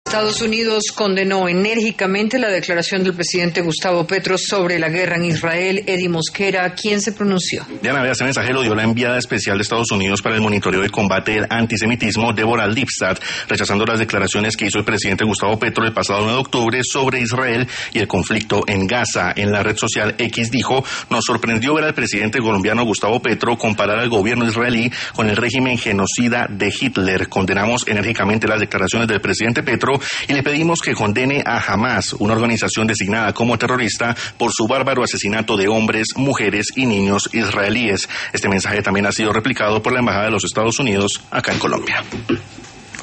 Estados Unidos condenó enérgicamente la declaración del presidente Gustavo Petro sobre la guerra en Israel. Eddie Mosquera, ¿quién se pronunció? Diana, este mensaje lo dio la enviada especial de Estados Unidos para el monitoreo y combate del antisemitismo, Deborah Lipstadt, rechazando las declaraciones que hizo el presidente Gustavo Petro el pasado 9 de octubre sobre Israel y el conflicto en Gaza. En la red social X dijo: nos sorprendió ver al presidente colombiano Gustavo Petro comparar al gobierno israelí con el régimen genocida de Hitler. Condenamos enérgicamente las declaraciones del presidente Petro y le pedimos que condene a Hamas, una organización designada como terrorista, por su bárbaro asesinato de hombres, mujeres y niños israelíes. Este mensaje también ha sido replicado por la Embajada de los Estados Unidos acá en Colombia.